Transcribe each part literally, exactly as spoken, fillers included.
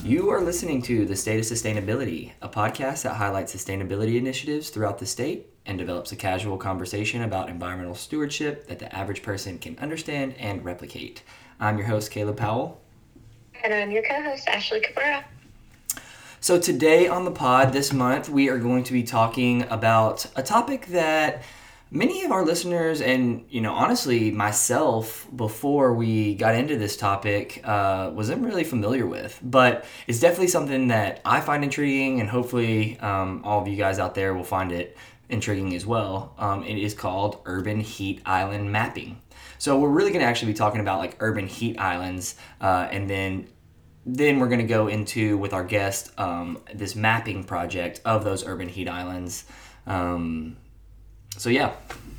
You are listening to The State of Sustainability, a podcast that highlights sustainability initiatives throughout the state and develops a casual conversation about environmental stewardship that the average person can understand and replicate. I'm your host, Caleb Powell. And I'm your co-host, Ashley Cabrera. So today on the pod this month, we are going to be talking about a topic that many of our listeners and, you know, honestly, myself, before we got into this topic, uh, wasn't really familiar with. But it's definitely something that I find intriguing, and hopefully um, all of you guys out there will find it intriguing as well. Um, it is called urban heat island mapping. So we're really going to actually be talking about like urban heat islands, uh, and then then we're going to go into, with our guest, um, this mapping project of those urban heat islands. Um, So yeah.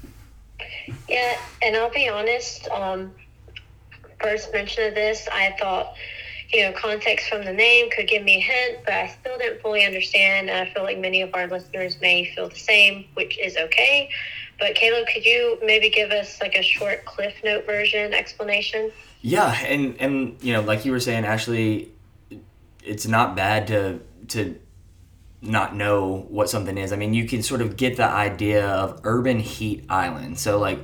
Yeah, and I'll be honest, um, first mention of this, I thought, you know, context from the name could give me a hint, but I still didn't fully understand, and I feel like many of our listeners may feel the same, which is okay. But Caleb, could you maybe give us like a short Cliff Note version explanation? Yeah, and, and you know, like you were saying, Ashley, it's not bad to to not know what something is. I mean, you can sort of get the idea of urban heat island. So like,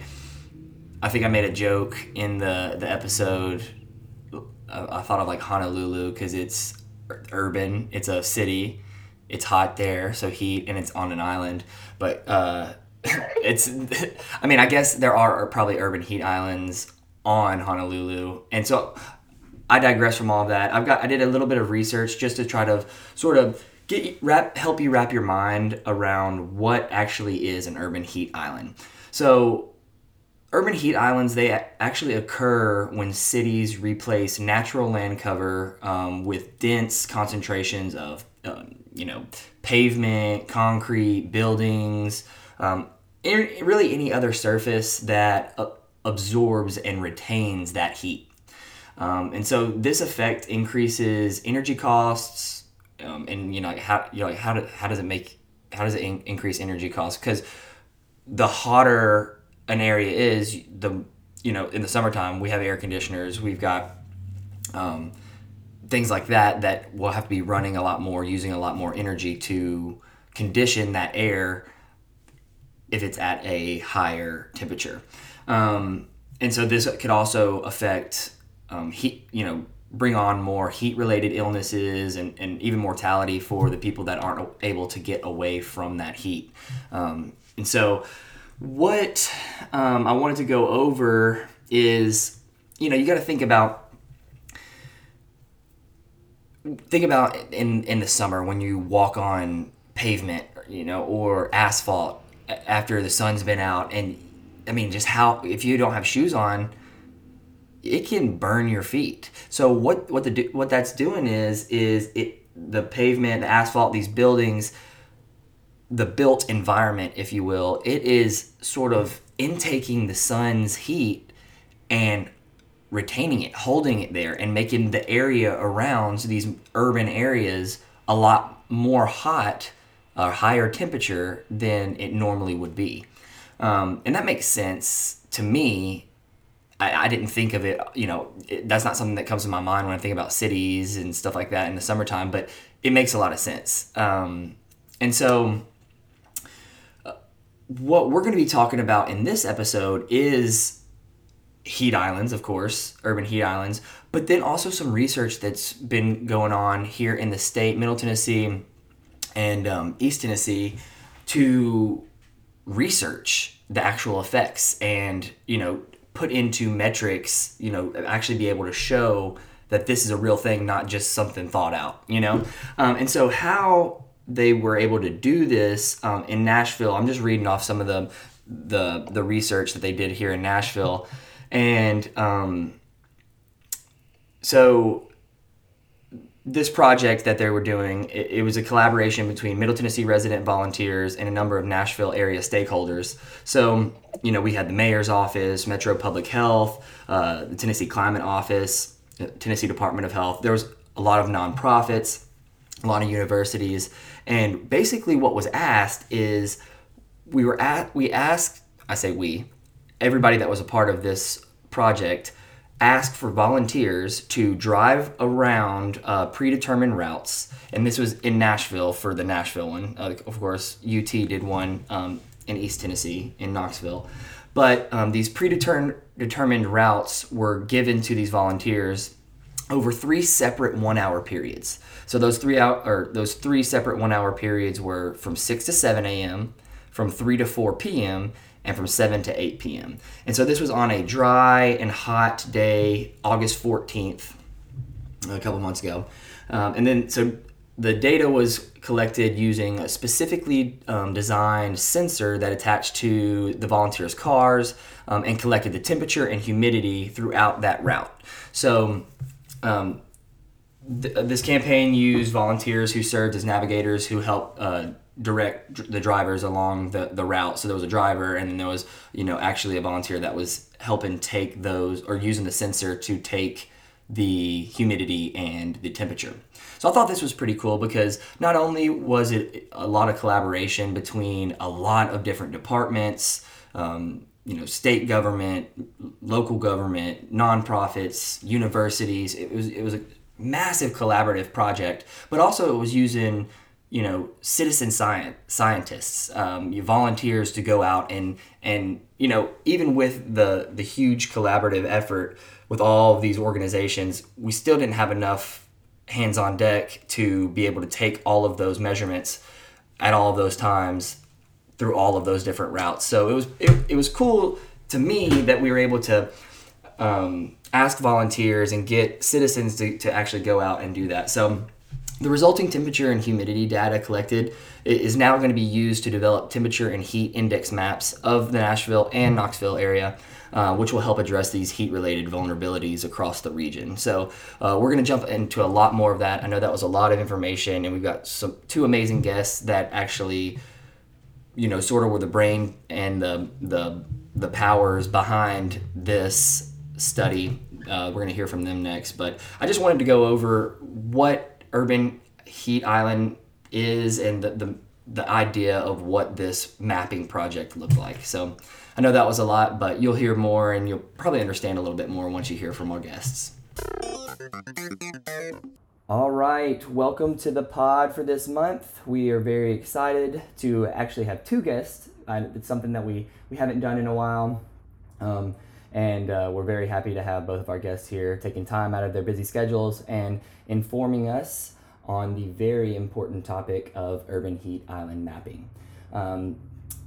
I think I made a joke in the, the episode. I, I thought of like Honolulu because it's urban. It's a city. It's hot there, so heat, and it's on an island. But uh, it's, I mean, I guess there are probably urban heat islands on Honolulu. And so I digress from all of that. I've got, I did a little bit of research just to try to sort of Get wrap help you wrap your mind around what actually is an urban heat island. So, urban heat islands, they actually occur when cities replace natural land cover um, with dense concentrations of, um, you know, pavement, concrete, buildings, um, really any other surface that uh, absorbs and retains that heat. Um, and so, this effect increases energy costs. Um, and you know, like how you know, like how do, how does it make how does it in, increase energy costs? Because the hotter an area is, the you know, in the summertime we have air conditioners, we've got um, things like that that will have to be running a lot more, using a lot more energy to condition that air if it's at a higher temperature. Um, and so this could also affect um, heat, you know. bring on more heat-related illnesses and, and even mortality for the people that aren't able to get away from that heat. Um, and so what um, I wanted to go over is, you know, you got to think about think about in, in the summer when you walk on pavement, you know, or asphalt after the sun's been out. And I mean, just how, if you don't have shoes on, it can burn your feet. So what what the what that's doing is is it the pavement, the asphalt, these buildings, the built environment, if you will, it is sort of intaking the sun's heat and retaining it, holding it there, and making the area around these urban areas a lot more hot, or higher temperature than it normally would be. Um, and that makes sense to me. I, I didn't think of it, you know, it, that's not something that comes to my mind when I think about cities and stuff like that in the summertime, but it makes a lot of sense. Um, and so uh, what we're going to be talking about in this episode is heat islands, of course, urban heat islands, but then also some research that's been going on here in the state, Middle Tennessee and um, East Tennessee, to research the actual effects and, you know, put into metrics, you know, actually be able to show that this is a real thing, not just something thought out, you know? Um, and so how they were able to do this um, in Nashville, I'm just reading off some of the the the research that they did here in Nashville. And um, so this project that they were doing, it, it was a collaboration between Middle Tennessee resident volunteers and a number of Nashville area stakeholders. So, you know, we had the mayor's office, Metro Public Health, uh, the Tennessee Climate Office, Tennessee Department of Health. There was a lot of nonprofits, a lot of universities, and basically what was asked is we were at we asked I say we everybody that was a part of this project asked for volunteers to drive around uh, predetermined routes, and this was in Nashville for the Nashville one. Uh, of course, U T did one um, in East Tennessee, in Knoxville. But um, these predetermined routes were given to these volunteers over three separate one-hour periods. So those three out or those three separate one-hour periods were from six to seven a.m., from three to four p.m., and from seven to eight p.m. And so this was on a dry and hot day, August fourteenth, a couple months ago. Um, and then so the data was collected using a specifically um, designed sensor that attached to the volunteers' cars um, and collected the temperature and humidity throughout that route. So um, th- this campaign used volunteers who served as navigators who helped uh, direct dr- the drivers along the, the route. So there was a driver, and then there was, you know, actually a volunteer that was helping take those, or using the sensor to take the humidity and the temperature. So I thought this was pretty cool because not only was it a lot of collaboration between a lot of different departments, um, you know, state government, local government, nonprofits, universities. It was it was a massive collaborative project, but also it was using, you know, citizen science scientists, um, you volunteers to go out and and you know, even with the the huge collaborative effort with all of these organizations, we still didn't have enough hands on deck to be able to take all of those measurements at all of those times through all of those different routes. So it was it, it was cool to me that we were able to um, ask volunteers and get citizens to, to actually go out and do that. So the resulting temperature and humidity data collected is now going to be used to develop temperature and heat index maps of the Nashville and Knoxville area, uh, which will help address these heat-related vulnerabilities across the region. So uh, we're going to jump into a lot more of that. I know that was a lot of information, and we've got some two amazing guests that actually, you know, sort of were the brain and the the the powers behind this study. Uh, we're going to hear from them next, but I just wanted to go over what Urban Heat Island is and the, the the idea of what this mapping project looked like. So I know that was a lot, but you'll hear more and you'll probably understand a little bit more once you hear from our guests. All right, welcome to the pod for this month. We are very excited to actually have two guests. Uh, it's something that we, we haven't done in a while. Um, and uh, we're very happy to have both of our guests here taking time out of their busy schedules and informing us on the very important topic of urban heat island mapping. Um,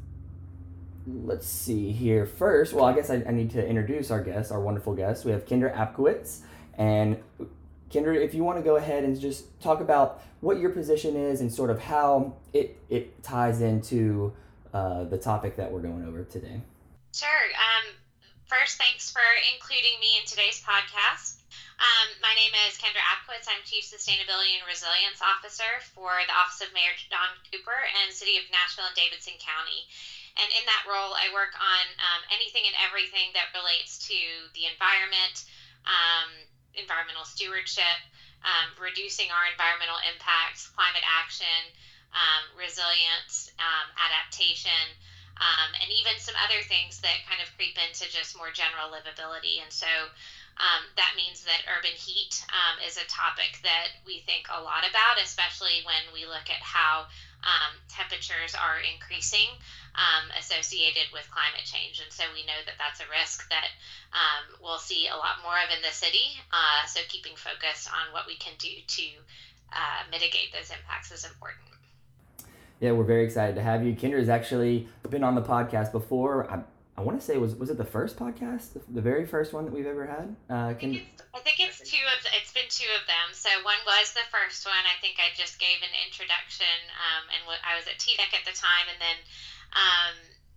let's see here first. Well, I guess I, I need to introduce our guests, our wonderful guests. We have Kendra Apkowitz. And Kendra, if you want to go ahead and just talk about what your position is and sort of how it, it ties into uh, the topic that we're going over today. Sure. Um, first, thanks for including me in today's podcast. Um, my name is Kendra Apkowitz. I'm Chief Sustainability and Resilience Officer for the Office of Mayor Don Cooper and City of Nashville and Davidson County. And in that role, I work on um, anything and everything that relates to the environment, um, environmental stewardship, um, reducing our environmental impacts, climate action, um, resilience, um, adaptation, um, and even some other things that kind of creep into just more general livability. And so Um, that means that urban heat um, is a topic that we think a lot about, especially when we look at how um, temperatures are increasing um, associated with climate change. And so we know that that's a risk that um, we'll see a lot more of in the city. Uh, so keeping focus on what we can do to uh, mitigate those impacts is important. Yeah, we're very excited to have you. Kendra has actually been on the podcast before. I, I want to say, was was it the first podcast, the, the very first one that we've ever had? Uh, I, think it's, I think it's two of it's been two of them. So one was the first one. I think I just gave an introduction, um, and what, I was at T D E C at the time, and then um,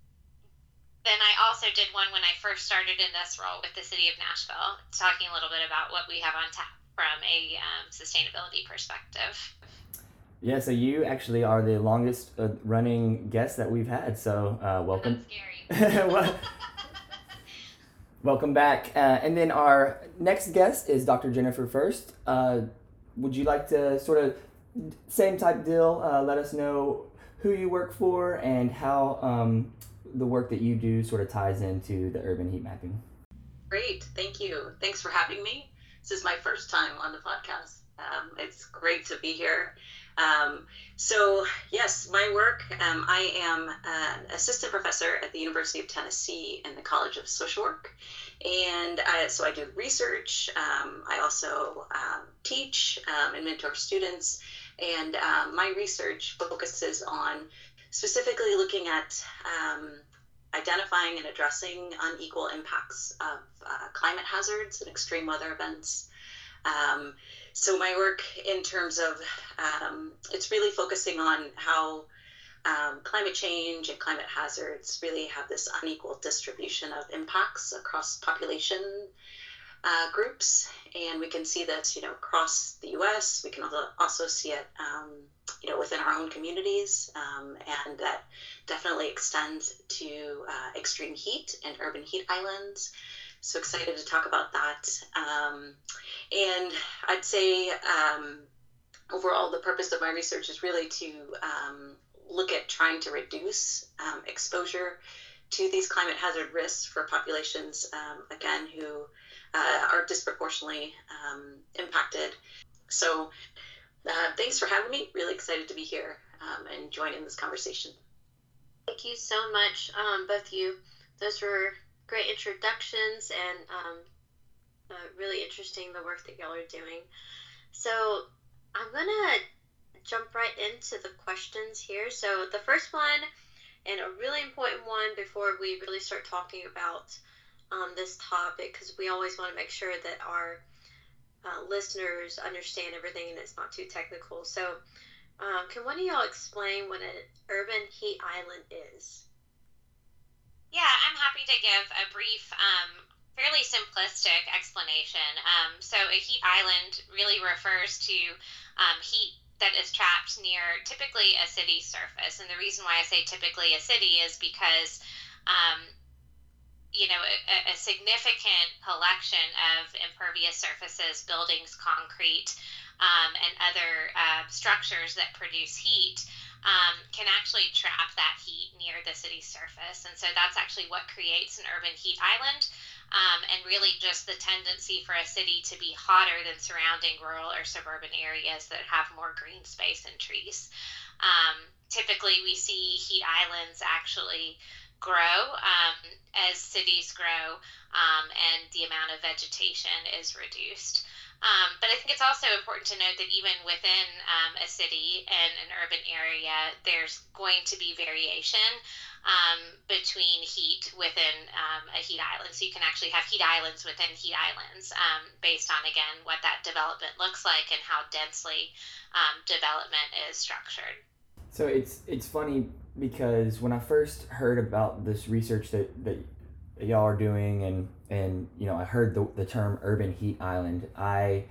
then I also did one when I first started in this role with the City of Nashville, talking a little bit about what we have on tap from a um, sustainability perspective. Yeah, so you actually are the longest uh, running guest that we've had. So uh, welcome. That's scary. well, welcome back. Uh, and then our next guest is Doctor Jennifer First. Uh, would you like to sort of, same type deal, uh, let us know who you work for and how um, the work that you do sort of ties into the urban heat mapping? Great, thank you. Thanks for having me. This is my first time on the podcast. Um, it's great to be here. Um, so yes, my work, um, I am an assistant professor at the University of Tennessee in the College of Social Work. And I, so I do research. Um, I also um, teach um, and mentor students. And um, my research focuses on specifically looking at um, identifying and addressing unequal impacts of uh, climate hazards and extreme weather events. Um, so my work in terms of, um, it's really focusing on how um, climate change and climate hazards really have this unequal distribution of impacts across population uh, groups. And we can see that, you know, across the U S, we can also see it, um, you know, within our own communities, um, and that definitely extends to uh, extreme heat and urban heat islands. So excited to talk about that. Um, and I'd say um, overall, the purpose of my research is really to um, look at trying to reduce um, exposure to these climate hazard risks for populations, um, again, who uh, are disproportionately um, impacted. So uh, thanks for having me. Really excited to be here um, and join in this conversation. Thank you so much, um, both of you. Those were great introductions and um, uh, really interesting the work that y'all are doing. So I'm going to jump right into the questions here. So the first one, and a really important one before we really start talking about um, this topic, because we always want to make sure that our uh, listeners understand everything and it's not too technical. So um, can one of y'all explain what an urban heat island is? Yeah, I'm happy to give a brief, um, fairly simplistic explanation. Um, so a heat island really refers to um, heat that is trapped near typically a city surface. And the reason why I say typically a city is because, um, you know, a, a significant collection of impervious surfaces, buildings, concrete, um, and other uh, structures that produce heat um, can actually trap that heat near the city surface. And so that's actually what creates an urban heat island. Um, and really just the tendency for a city to be hotter than surrounding rural or suburban areas that have more green space and trees. Um, typically, we see heat islands actually grow um, as cities grow um, and the amount of vegetation is reduced. Um, but I think it's also important to note that even within um, a city and an urban area, there's going to be variation um, between heat within um, a heat island. So you can actually have heat islands within heat islands um, based on, again, what that development looks like and how densely um, development is structured. So it's it's funny because when I first heard about this research that, that y'all are doing and and you know I heard the, the term urban heat island, I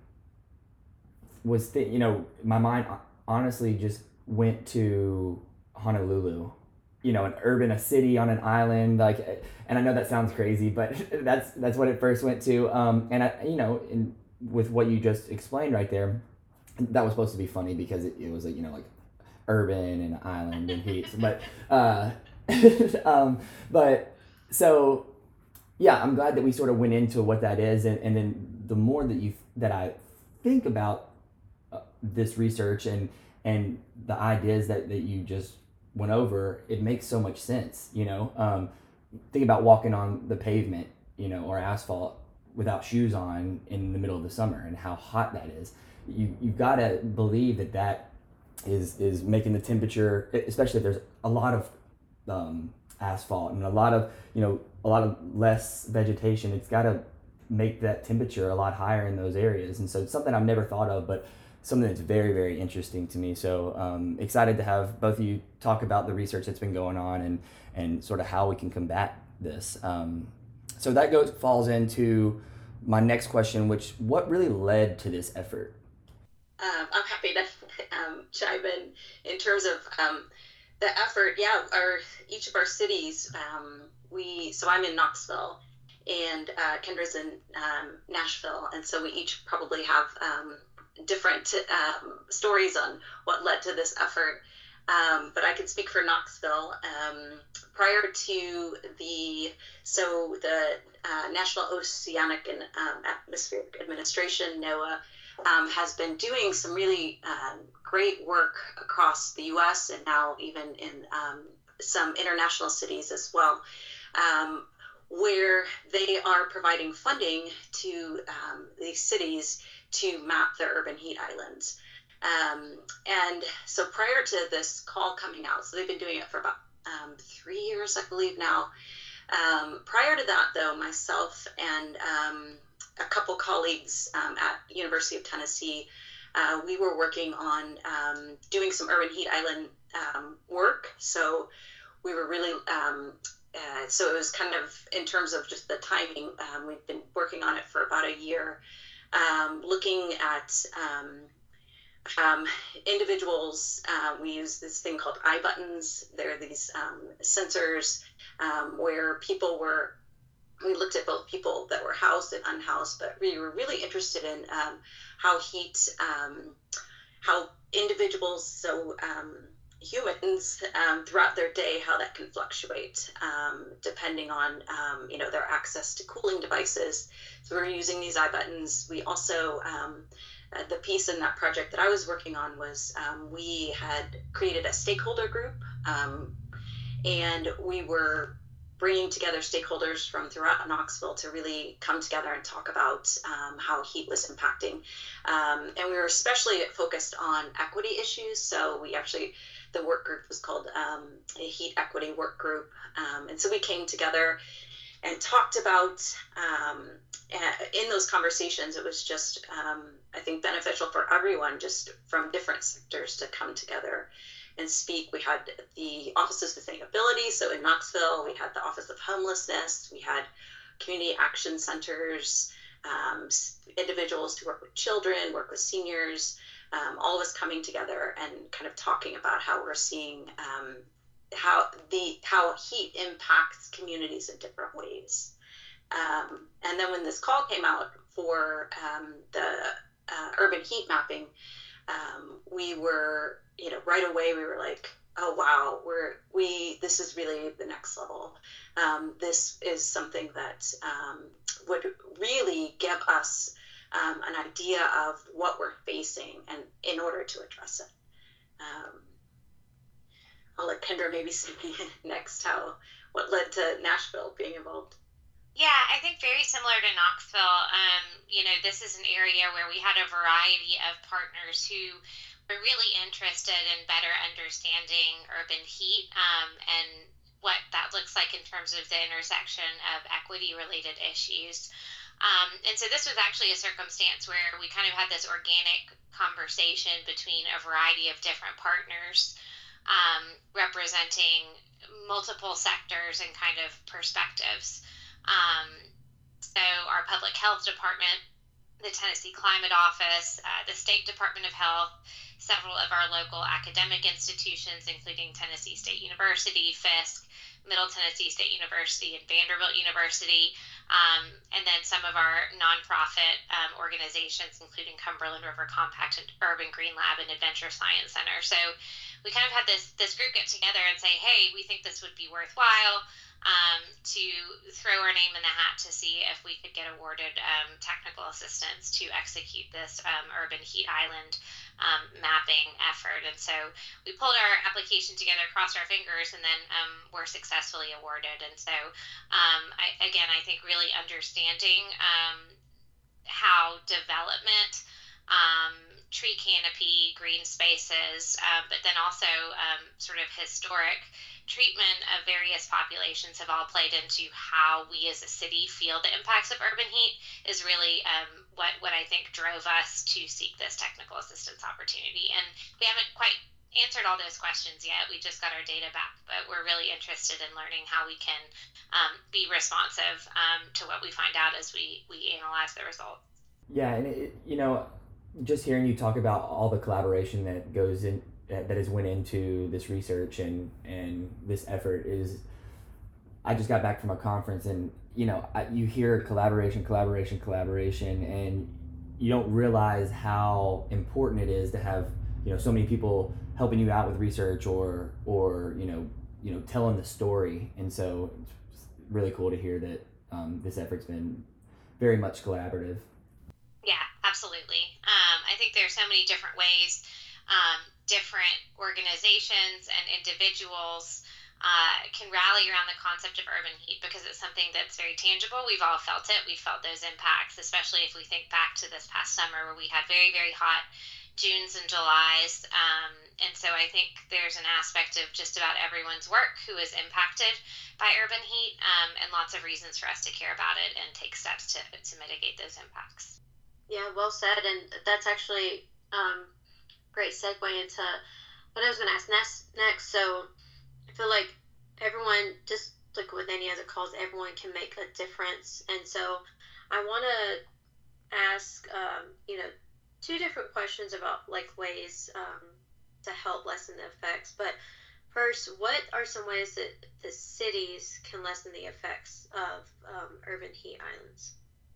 was th- you know my mind honestly just went to Honolulu, you know, an urban a city on an island, like, and I know that sounds crazy, but that's that's what it first went to. Um, and I you know in, with what you just explained right there, that was supposed to be funny because it, it was like, you know, like urban and island and heat, but uh, um, but so yeah, I'm glad that we sort of went into what that is, and, and then the more that you that I think about uh, this research and and the ideas that, that you just went over, it makes so much sense. You know, um, think about walking on the pavement, you know, or asphalt without shoes on in the middle of the summer and how hot that is. You you've got to believe that that is is making the temperature, especially if there's a lot of um, asphalt and a lot of, you know, a lot of less vegetation, it's got to make that temperature a lot higher in those areas. And so it's something I've never thought of, but something that's very, very interesting to me. So um, excited to have both of you talk about the research that's been going on and, and sort of how we can combat this. Um, so that goes falls into my next question, which what really led to this effort? Um, I'm happy to um, chime in in terms of um, the effort. Yeah, our each of our cities, um, we so I'm in Knoxville, and uh, Kendra's in um, Nashville, and so we each probably have um, different um, stories on what led to this effort. Um, but I can speak for Knoxville. Um, prior to the, so the uh, National Oceanic and um, Atmospheric Administration, NOAA, um, has been doing some really um, great work across the U S and now even in um, some international cities as well, um, where they are providing funding to um, these cities to map their urban heat islands. Um, and so prior to this call coming out, so they've been doing it for about um, three years, I believe now. Um, prior to that, though, myself and um, a couple colleagues um, at University of Tennessee, uh, we were working on um, doing some urban heat island um, work. So we were really, um, uh, so it was kind of in terms of just the timing. Um, we've been working on it for about a year, um, looking at um, Um, individuals, uh, we use this thing called iButtons. They're these um, sensors um, where people were, we looked at both people that were housed and unhoused, but we were really interested in um, how heat, um, how individuals, so um, humans um, throughout their day, how that can fluctuate um, depending on, um, you know, their access to cooling devices. So we're using these iButtons. We also, um, Uh, the piece in that project that I was working on was um, we had created a stakeholder group, um, and we were bringing together stakeholders from throughout Knoxville to really come together and talk about um, how heat was impacting. Um, and we were especially focused on equity issues. So we actually, the work group was called um, a Heat Equity Work Group. Um, and so we came together and talked about, um, in those conversations, it was just, um, I think, beneficial for everyone, just from different sectors, to come together and speak. We had the Office of Sustainability, so in Knoxville, we had the Office of Homelessness, we had community action centers, um, individuals who work with children, work with seniors, um, all of us coming together and kind of talking about how we're seeing um, how the how heat impacts communities in different ways. Um, and then when this call came out for um, the uh, urban heat mapping, um, we were, you know, right away we were like, oh wow, we're we this is really the next level. Um, this is something that um, would really give us um, an idea of what we're facing, and in order to address it. Um, I'll let Kendra maybe say next how what led to Nashville being involved. Yeah, I think very similar to Knoxville. Um, you know, this is an area where we had a variety of partners who were really interested in better understanding urban heat um, and what that looks like in terms of the intersection of equity-related issues. Um, and so this was actually a circumstance where we kind of had this organic conversation between a variety of different partners um, representing multiple sectors and kind of perspectives. Um, so our public health department, the Tennessee Climate Office, uh, the State Department of Health, several of our local academic institutions, including Tennessee State University, Fisk, Middle Tennessee State University, and Vanderbilt University, um, and then some of our nonprofit um, organizations, including Cumberland River Compact and Urban Green Lab and Adventure Science Center. So we kind of had this this group get together and say, hey, we think this would be worthwhile um, to throw our name in the hat to see if we could get awarded um, technical assistance to execute this um, urban heat island um, mapping effort. And so we pulled our application together, crossed our fingers, and then um, were successfully awarded. And so, um, I, again, I think really understanding um, how development, um, tree canopy, green spaces, uh, but then also um, sort of historic treatment of various populations have all played into how we as a city feel the impacts of urban heat is really um, what, what I think drove us to seek this technical assistance opportunity. And we haven't quite answered all those questions yet. We just got our data back, but we're really interested in learning how we can um, be responsive um, to what we find out as we, we analyze the results. Yeah, and it, you know, just hearing you talk about all the collaboration that goes in, that has went into this research and, and this effort is, I just got back from a conference and, you know, I, you hear collaboration, collaboration, collaboration, and you don't realize how important it is to have you know, so many people helping you out with research or or you know you know telling the story. And so it's really cool to hear that um, this effort's been very much collaborative. Yeah, absolutely. Um, I think there's so many different ways, um, different organizations and individuals uh, can rally around the concept of urban heat because it's something that's very tangible. We've all felt it. We've felt those impacts, especially if we think back to this past summer where we had very, very hot Junes and Julys. Um, and so I think there's an aspect of just about everyone's work who is impacted by urban heat, um, and lots of reasons for us to care about it and take steps to, to mitigate those impacts. Yeah, well said. And that's actually um, great segue into what I was going to ask next, next. So I feel like everyone, just like with any other cause, everyone can make a difference. And so I want to ask, um, you know, two different questions about like ways um, to help lessen the effects. But first, what are some ways that the cities can lessen the effects of um, urban heat islands?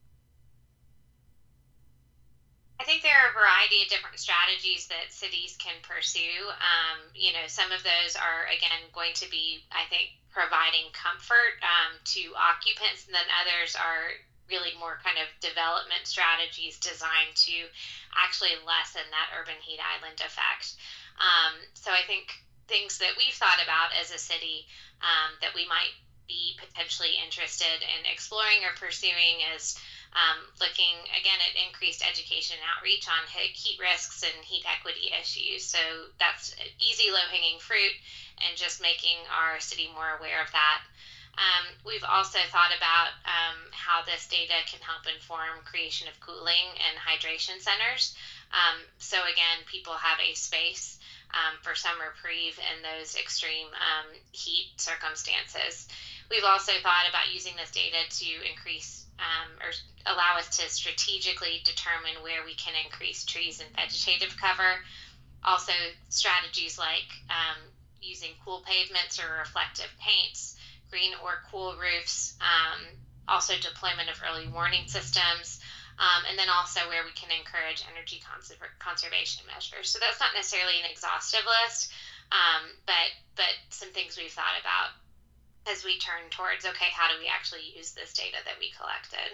I think there are a variety of different strategies that cities can pursue. Um, you know, some of those are, again, going to be, I think, providing comfort um, to occupants, and then others are really more kind of development strategies designed to actually lessen that urban heat island effect. Um, so I think things that we've thought about as a city um, that we might be potentially interested in exploring or pursuing is Um, looking again at increased education and outreach on heat risks and heat equity issues. So that's easy low-hanging fruit and just making our city more aware of that. Um, we've also thought about um, how this data can help inform creation of cooling and hydration centers. Um, so again, people have a space um, for some reprieve in those extreme um, heat circumstances. We've also thought about using this data to increase um, or allow us to strategically determine where we can increase trees and vegetative cover. Also, strategies like um, using cool pavements or reflective paints, green or cool roofs, um, also deployment of early warning systems, um, and then also where we can encourage energy conser- conservation measures. So that's not necessarily an exhaustive list, um, but but some things we've thought about as we turn towards, okay, how do we actually use this data that we collected?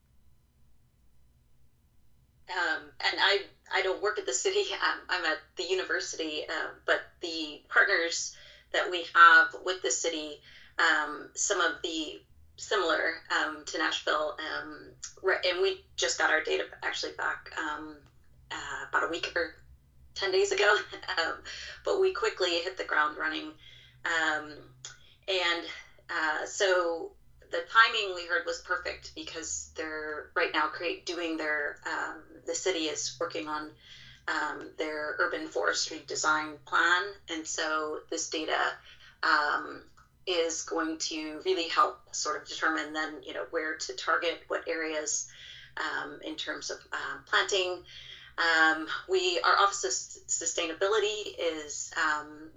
Um, and I, I don't work at the city, um, I'm at the university, uh, but the partners that we have with the city, um, some of the similar um, to Nashville, um, and we just got our data actually back um, uh, about a week or ten days ago, um, but we quickly hit the ground running. Um, and uh, so the timing we heard was perfect because they're right now create doing their um, the city is working on um, their urban forestry design plan, and so this data um, is going to really help sort of determine then you know where to target what areas um, in terms of um, planting. Um, we our Office of Sustainability is um,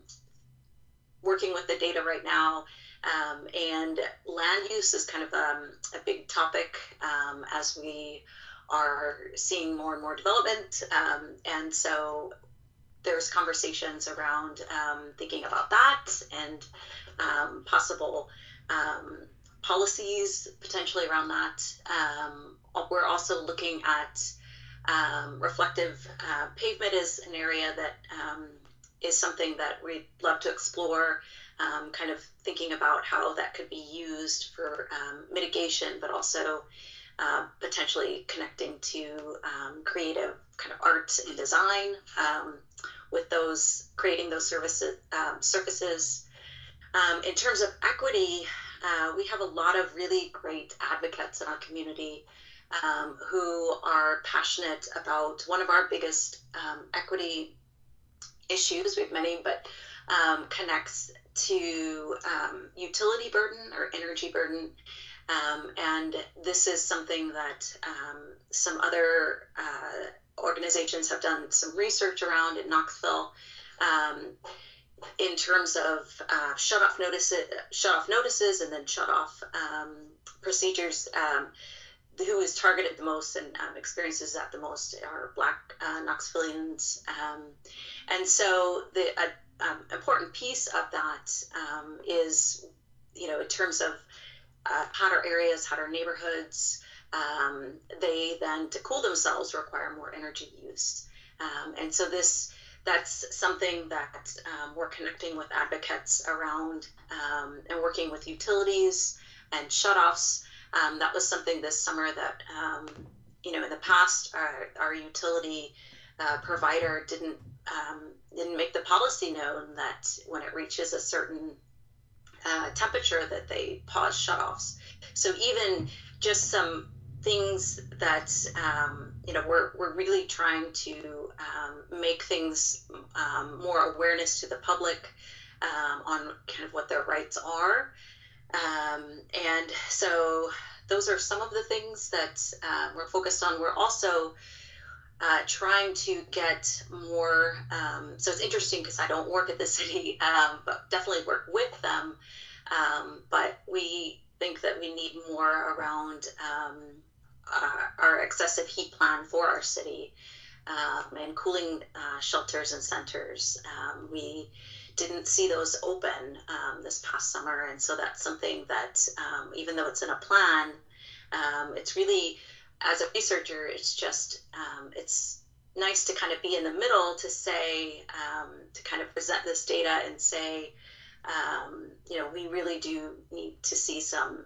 working with the data right now. Um, and land use is kind of um, a big topic um, as we are seeing more and more development. Um, and so there's conversations around um, thinking about that and um, possible um, policies potentially around that. Um, we're also looking at um, reflective uh, pavement is an area that um, is something that we'd love to explore. Um, kind of thinking about how that could be used for um, mitigation, but also uh, potentially connecting to um, creative kind of art and design um, with those, creating those services, um, surfaces. Um, in terms of equity, uh, we have a lot of really great advocates in our community um, who are passionate about one of our biggest um, equity issues. We have many, but um, connects to um, utility burden or energy burden. Um, and this is something that um, some other uh, organizations have done some research around in Knoxville um, in terms of uh, shut-off notices, shut-off notices and then shut-off um, procedures. Um, who is targeted the most and um, experiences that the most are Black uh, Knoxvillians. Um, and so the uh, um, important piece of that um, is, you know, in terms of uh, hotter areas, hotter neighborhoods, um, they then, to cool themselves, require more energy use. Um, and so this that's something that um, we're connecting with advocates around um, and working with utilities and shutoffs. Um, that was something this summer that, um, you know, in the past, our, our utility uh, provider didn't um, didn't make the policy known that when it reaches a certain uh, temperature that they pause shutoffs. So even just some things that, um, you know, we're, we're really trying to um, make things um, more awareness to the public um, on kind of what their rights are. Um, and so those are some of the things that uh, we're focused on. We're also uh, trying to get more, um, so it's interesting because I don't work at the city, um, but definitely work with them. Um, but we think that we need more around um, our, our excessive heat plan for our city um, and cooling uh, shelters and centers. Um, we didn't see those open um, this past summer, and so that's something that um, even though it's in a plan, um, it's really, as a researcher, it's just um, it's nice to kind of be in the middle to say um, to kind of present this data and say, um, you know, we really do need to see some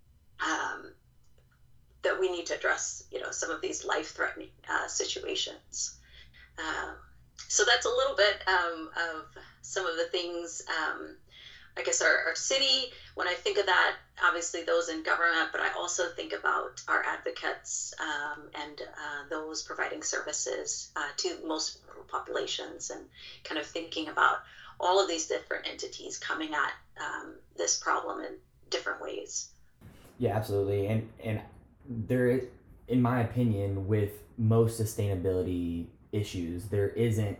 um, that we need to address, you know, some of these life-threatening uh, situations. Um, so that's a little bit um, of some of the things, um, I guess, our, our city. When I think of that, obviously those in government, but I also think about our advocates um, and uh, those providing services uh, to most rural populations, and kind of thinking about all of these different entities coming at um, this problem in different ways. Yeah, absolutely. And, and there is, in my opinion, with most sustainability issues, there isn't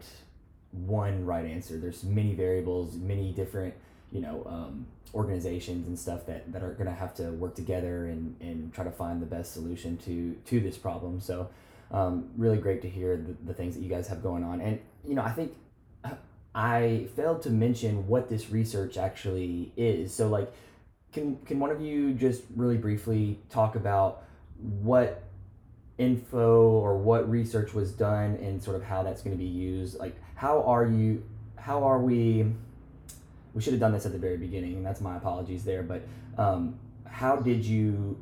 one right answer. There's many variables, many different, you know, um, organizations and stuff that, that are going to have to work together and, and try to find the best solution to, to this problem. So um, really great to hear the, the things that you guys have going on. And, you know, I think I failed to mention what this research actually is. So like, can, can one of you just really briefly talk about what info or what research was done and sort of how that's going to be used? Like, how are you, how are we, we should have done this at the very beginning, and that's my apologies there, but um, how did you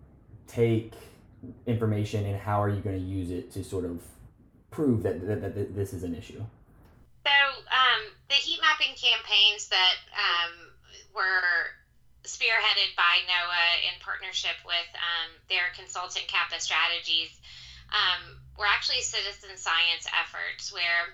take information and how are you going to use it to sort of prove that, that, that this is an issue? So um, the heat mapping campaigns that um, were spearheaded by NOAA in partnership with um, their consultant Kappa Strategies um, were actually citizen science efforts where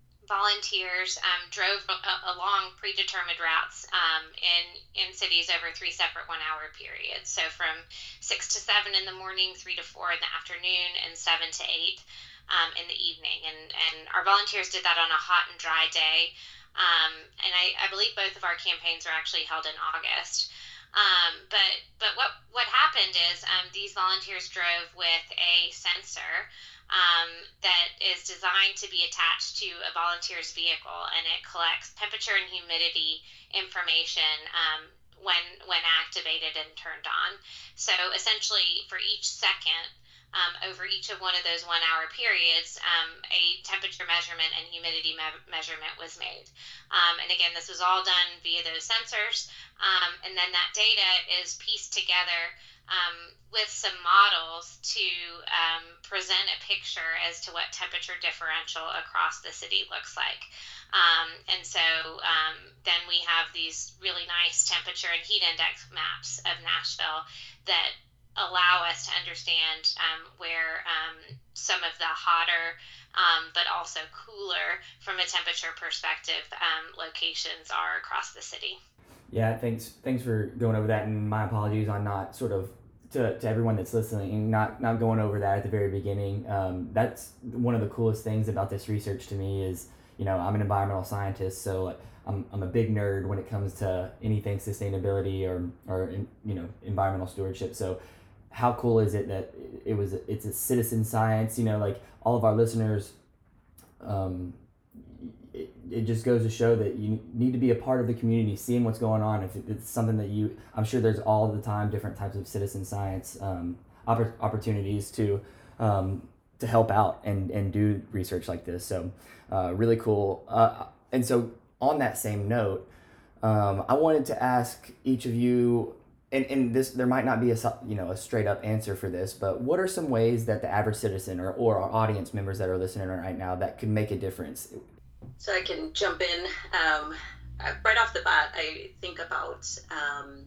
volunteers um, drove a- along predetermined routes um, in, in cities over three separate one-hour periods. So from six to seven in the morning, three to four in the afternoon, and seven to eight um, in the evening. And, and our volunteers did that on a hot and dry day. Um, and I, I believe both of our campaigns were actually held in August. Um, but but what, what happened is um, these volunteers drove with a sensor um, that is designed to be attached to a volunteer's vehicle, and it collects temperature and humidity information um, when when activated and turned on. So essentially, for each second, Um, over each of one of those one-hour periods, um, a temperature measurement and humidity me- measurement was made. Um, and again, this was all done via those sensors. Um, and then that data is pieced together um, with some models to um, present a picture as to what temperature differential across the city looks like. Um, and so um, then we have these really nice temperature and heat index maps of Nashville that allow us to understand um, where um, some of the hotter um, but also cooler from a temperature perspective um, locations are across the city. Yeah, thanks thanks for going over that, and my apologies on not sort of, to, to everyone that's listening, not, not going over that at the very beginning. Um, that's one of the coolest things about this research to me is, you know, I'm an environmental scientist, so I'm, I'm a big nerd when it comes to anything sustainability or, or in, you know, environmental stewardship. So how cool is it that it was it's a citizen science? You know, like all of our listeners, um, it, it just goes to show that you need to be a part of the community, seeing what's going on. If it's something that you, I'm sure there's all the time different types of citizen science um, oppor- opportunities to um, to help out and, and do research like this. So uh, really cool. Uh, and so on that same note, um, I wanted to ask each of you, and, and this there might not be a you know a straight up answer for this, but what are some ways that the average citizen or, or our audience members that are listening right now that could make a difference? So I can jump in. Um, right off the bat, I think about um,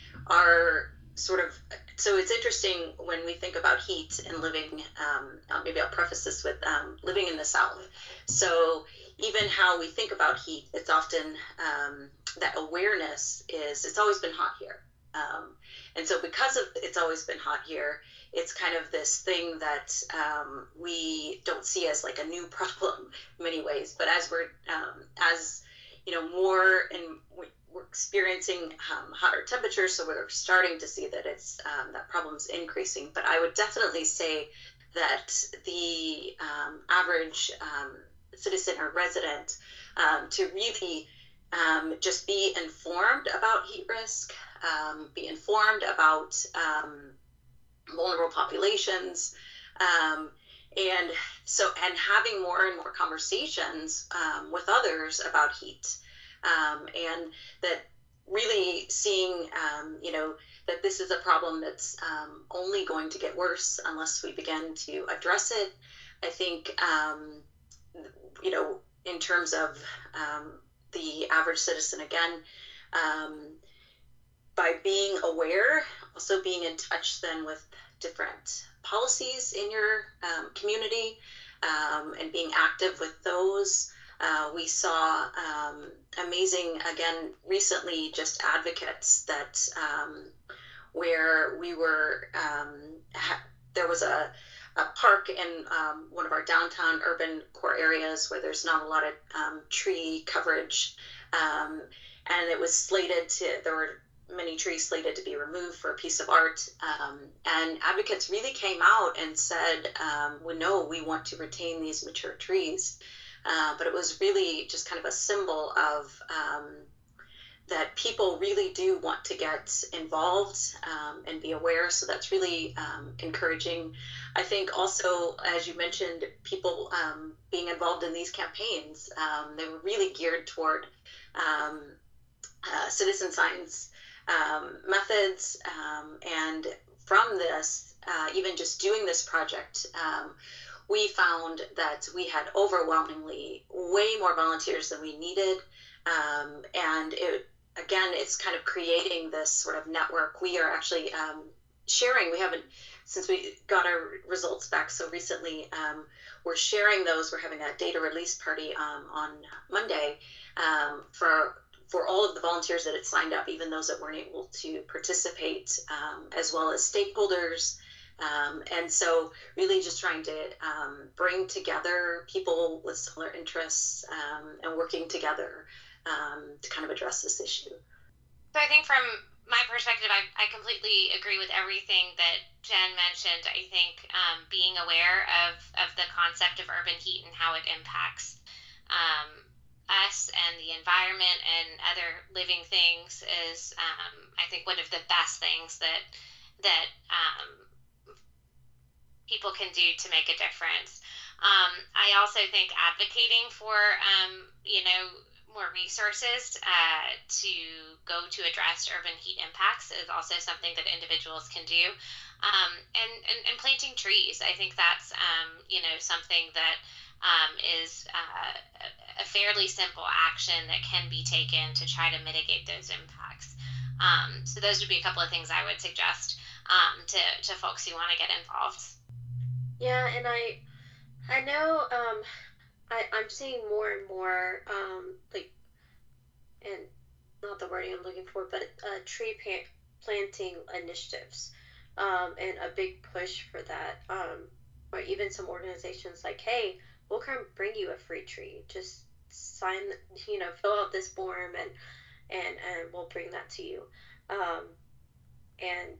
our sort of, so it's interesting when we think about heat and living, um, maybe I'll preface this with um, living in the South. So even how we think about heat, it's often um, that awareness is, it's always been hot here. Um, and so because of it's always been hot here, it's kind of this thing that um, we don't see as like a new problem in many ways. But as we're, um, as, you know, more and we're experiencing um, hotter temperatures, so we're starting to see that it's, um, that problem's increasing. But I would definitely say that the um, average um, citizen or resident um, to really um, just be informed about heat risk, um, be informed about um, vulnerable populations, um, and so and having more and more conversations um, with others about heat, um, and that really seeing um, you know that this is a problem that's um, only going to get worse unless we begin to address it. I think um, you know in terms of um, the average citizen, again, um, by being aware, also being in touch then with different policies in your um, community, um, and being active with those. Uh, we saw um, amazing, again, recently just advocates that um, where we were, um, ha- there was a, a park in um, one of our downtown urban core areas where there's not a lot of um, tree coverage, um, and it was slated to, there were many trees slated to be removed for a piece of art, um, and advocates really came out and said, um, well, no, we want to retain these mature trees, uh, but it was really just kind of a symbol of um, that people really do want to get involved um, and be aware, so that's really um, encouraging. I think also, as you mentioned, people um, being involved in these campaigns, um, they were really geared toward um, uh, citizen science Um, methods, um, and from this, uh, even just doing this project, um, we found that we had overwhelmingly way more volunteers than we needed, um, and it again, it's kind of creating this sort of network. We are actually um, sharing, we haven't, since we got our results back so recently, um, we're sharing those. We're having a data release party um, on Monday um, for for all of the volunteers that had signed up, even those that weren't able to participate, um, as well as stakeholders. Um, and so really just trying to um, bring together people with similar interests um, and working together um, to kind of address this issue. So I think from my perspective, I, I completely agree with everything that Jen mentioned. I think um, being aware of, of the concept of urban heat and how it impacts um, us and the environment and other living things is, um, I think, one of the best things that that um, people can do to make a difference. Um, I also think advocating for, um, you know, more resources uh, to go to address urban heat impacts is also something that individuals can do. Um, and, and, and planting trees, I think that's, um, you know, something that um, is uh, a fairly simple action that can be taken to try to mitigate those impacts. Um, so those would be a couple of things I would suggest um, to, to folks who want to get involved. Yeah, and I I know um, I, I'm seeing more and more, um, like, and not the wording I'm looking for, but uh, tree pa- planting initiatives, um, and a big push for that. Um, or even some organizations like, hey, we'll come bring you a free tree. Just sign, you know, fill out this form, and and and we'll bring that to you. Um, and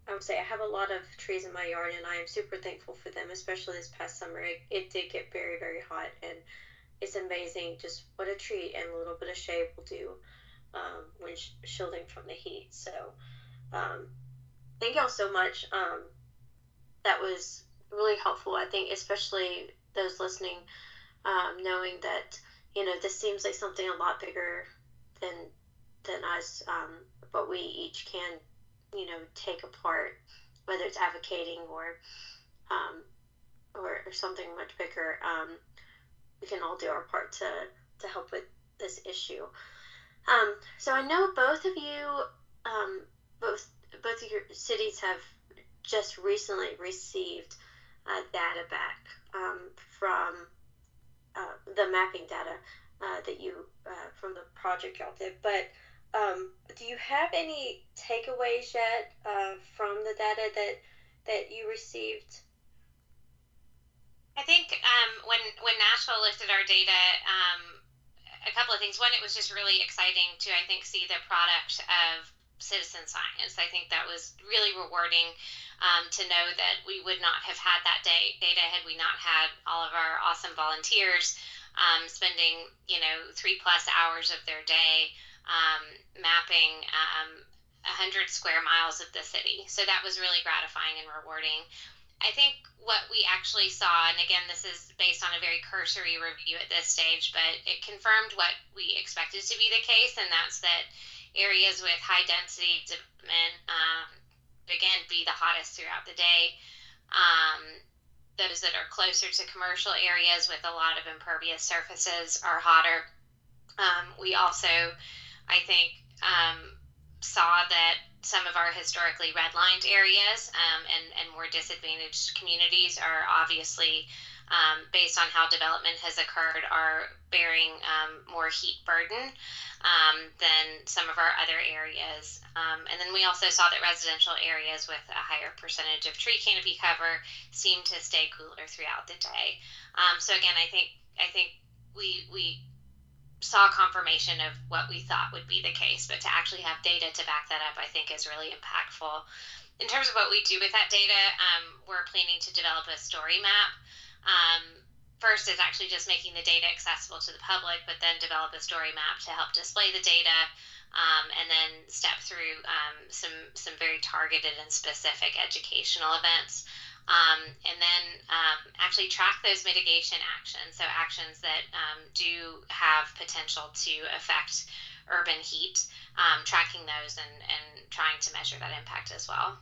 I would say I have a lot of trees in my yard, and I am super thankful for them, especially this past summer. It, it did get very, very hot, and it's amazing just what a tree and a little bit of shade will do um, when sh- shielding from the heat. So um, thank y'all so much. Um, that was really helpful, I think, especially those listening, um, knowing that, you know, this seems like something a lot bigger than than us, um, but we each can, you know, take apart, whether it's advocating or um, or, or something much bigger. Um, we can all do our part to, to help with this issue. Um, so I know both of you, um, both both of your cities have just recently received uh, data back um, from uh, the mapping data uh, that you uh, from the project y'all did. But um, do you have any takeaways yet uh, from the data that that you received? I think um, when when Nashville lifted our data, um, a couple of things. One, it was just really exciting to, I think, see the product of citizen science. I think that was really rewarding um, to know that we would not have had that day, data had we not had all of our awesome volunteers um, spending, you know, three plus hours of their day um, mapping um, one hundred square miles of the city. So that was really gratifying and rewarding. I think what we actually saw, and again, this is based on a very cursory review at this stage, but it confirmed what we expected to be the case, and that's that areas with high density development, um, again, be the hottest throughout the day. Um, those that are closer to commercial areas with a lot of impervious surfaces are hotter. Um, we also, I think, um, saw that some of our historically redlined areas um, and, and more disadvantaged communities are obviously, um, based on how development has occurred, are bearing um, more heat burden um, than some of our other areas. Um, and then we also saw that residential areas with a higher percentage of tree canopy cover seem to stay cooler throughout the day. Um, so again, I think I think we we saw confirmation of what we thought would be the case, but to actually have data to back that up, I think is really impactful. In terms of what we do with that data, um, we're planning to develop a story map. Um, first is actually just making the data accessible to the public, but then develop a story map to help display the data, um, and then step through um, some, some very targeted and specific educational events. Um, and then um, actually track those mitigation actions, so actions that um, do have potential to affect urban heat, um, tracking those and, and trying to measure that impact as well.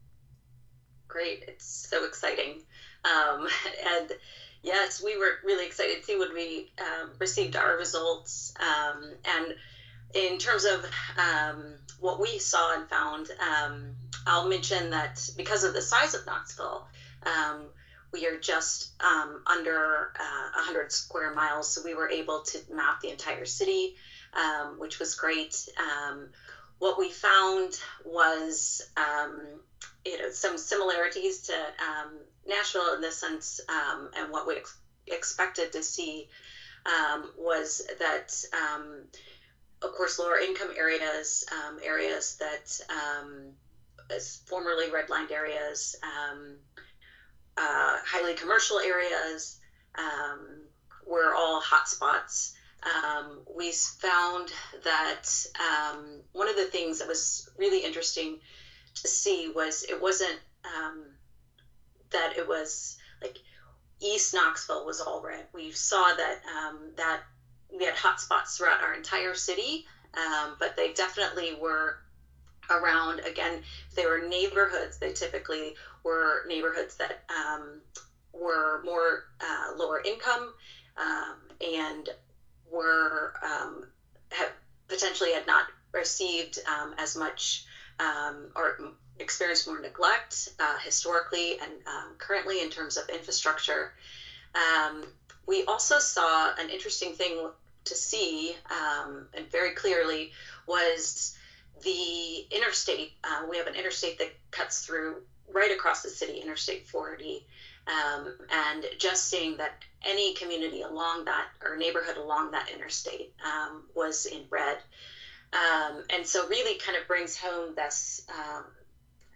Great, it's so exciting. Um, and yes, we were really excited too when we um, received our results. Um, and in terms of um, what we saw and found, um, I'll mention that because of the size of Knoxville, um, we are just um, under uh, one hundred square miles, so we were able to map the entire city, um, which was great. Um, what we found was, um, you know, some similarities to um, Nashville in this sense, um, and what we ex- expected to see um, was that. Um, Of course, lower income areas, um, areas that um, as formerly redlined areas, um, uh, highly commercial areas um, were all hotspots. Um, we found that um, one of the things that was really interesting to see was it wasn't um, that it was like East Knoxville was all red. We saw that um, that we had hotspots throughout our entire city, um, but they definitely were around, again, if they were neighborhoods, they typically were neighborhoods that um, were more uh, lower income um, and were um, have potentially had not received um, as much um, or experienced more neglect uh, historically and um, currently in terms of infrastructure. Um, we also saw an interesting thing to see, um, and very clearly, was the interstate. Uh, we have an interstate that cuts through right across the city, Interstate forty, um, and just seeing that any community along that, or neighborhood along that interstate, um, was in red. Um, and so really kind of brings home this um,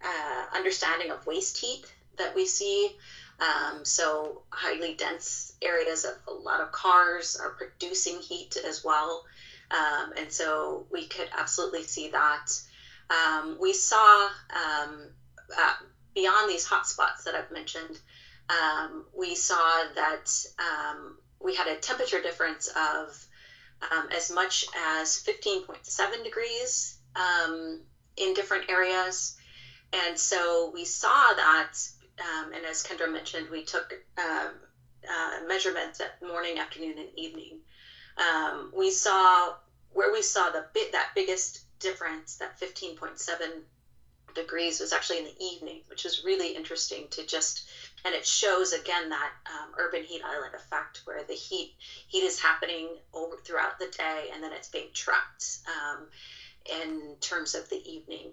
uh, understanding of waste heat that we see. Um, so highly dense areas of a lot of cars are producing heat as well. Um, and so we could absolutely see that. Um, we saw um, uh, beyond these hotspots that I've mentioned, um, we saw that um, we had a temperature difference of um, as much as fifteen point seven degrees um, in different areas. And so we saw that, um, and as Kendra mentioned, we took um, uh, measurements at morning, afternoon, and evening. Um, we saw where we saw the bit that biggest difference, that fifteen point seven degrees, was actually in the evening, which was really interesting to just, and it shows again that um, urban heat island effect, where the heat heat is happening over throughout the day, and then it's being trapped um, in terms of the evening.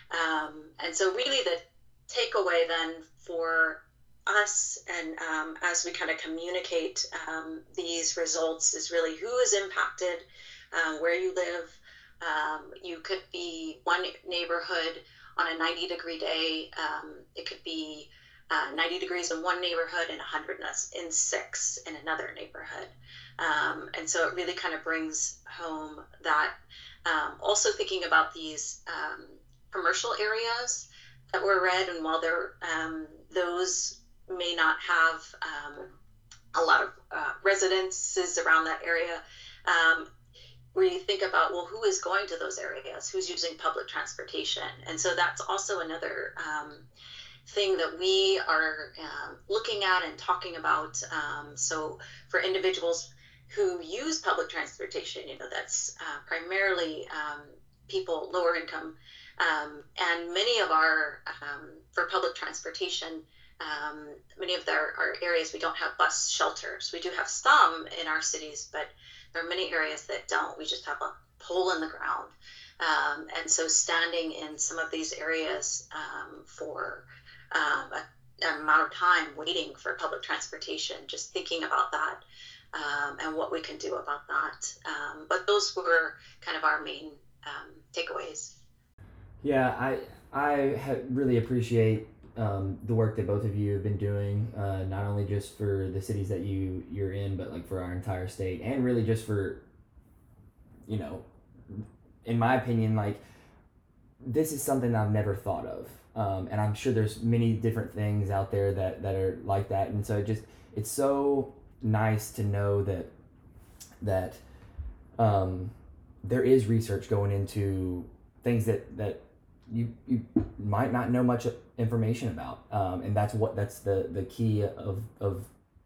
Um, and so really the takeaway then for us, and um, as we kind of communicate um, these results, is really who is impacted, uh, where you live. Um, you could be one neighborhood on a ninety degree day. Um, it could be uh, ninety degrees in one neighborhood and one hundred in six in another neighborhood. Um, and so it really kind of brings home that um, also thinking about these um, commercial areas that were red, and while they're, um, those may not have um, a lot of uh, residences around that area, um, where you think about, well, who is going to those areas? Who's using public transportation? And so that's also another um, thing that we are um, looking at and talking about. Um, so for individuals who use public transportation, you know, that's uh, primarily um, people lower income. Um, and many of our, um, for public transportation, um, many of our, our areas, we don't have bus shelters. We do have some in our cities, but there are many areas that don't. We just have a hole in the ground. Um, and so standing in some of these areas um, for um, a, an amount of time waiting for public transportation, just thinking about that um, and what we can do about that. Um, but those were kind of our main um, takeaways. Yeah, I I ha- really appreciate um, the work that both of you have been doing, uh, not only just for the cities that you you're in, but like for our entire state, and really just for, you know, in my opinion, like this is something I've never thought of, um, and I'm sure there's many different things out there that that are like that, and so it just it's so nice to know that that um, there is research going into things that that you you might not know much information about, um, and that's what that's the the key of of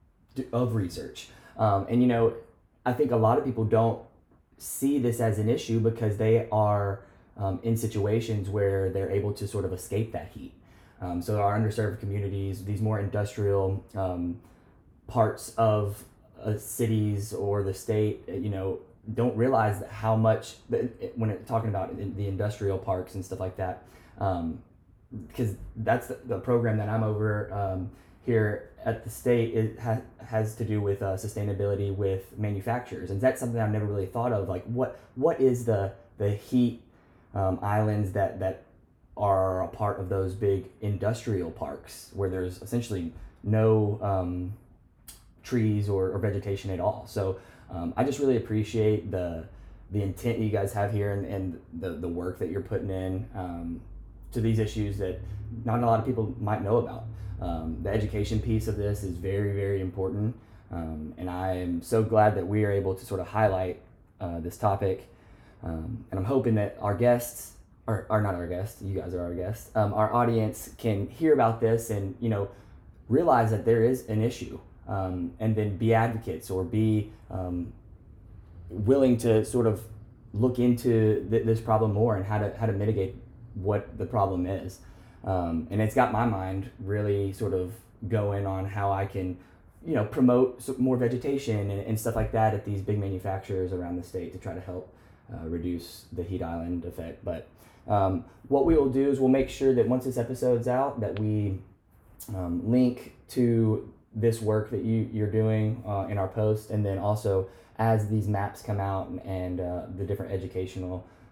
of research. Um, and you know, I think a lot of people don't see this as an issue because they are um, in situations where they're able to sort of escape that heat. Um, so our underserved communities, these more industrial um, parts of uh, cities or the state, you know, don't realize how much, when it, talking about the industrial parks and stuff like that, um, because that's the, the program that I'm over um, here at the state. It ha- has to do with uh, sustainability with manufacturers, and that's something I've never really thought of. Like, what what is the the heat um, islands that that are a part of those big industrial parks where there's essentially no um, trees or, or vegetation at all. So um, I just really appreciate the the intent you guys have here, and, and the, the work that you're putting in um, to these issues that not a lot of people might know about. Um, the education piece of this is very, very important. Um, and I am so glad that we are able to sort of highlight uh, this topic. Um, and I'm hoping that our guests, or, or not our guests, you guys are our guests, um, our audience can hear about this and, you know, realize that there is an issue, um, and then be advocates or be um, willing to sort of look into th- this problem more and how to how to mitigate what the problem is. Um, and it's got my mind really sort of going on how I can, you know, promote more vegetation and, and stuff like that at these big manufacturers around the state to try to help uh, reduce the heat island effect. But um, what we will do is we'll make sure that once this episode's out that we um, link to this work that you, you're doing uh, in our post, and then also as these maps come out and, and uh, the different educational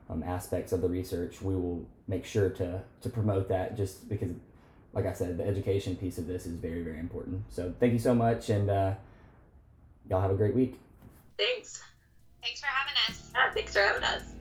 um, aspects of the research, we will make sure to, to promote that, just because, like I said, the education piece of this is very, very important. So thank you so much, and uh, y'all have a great week. Thanks. Thanks for having us. Yeah, thanks for having us.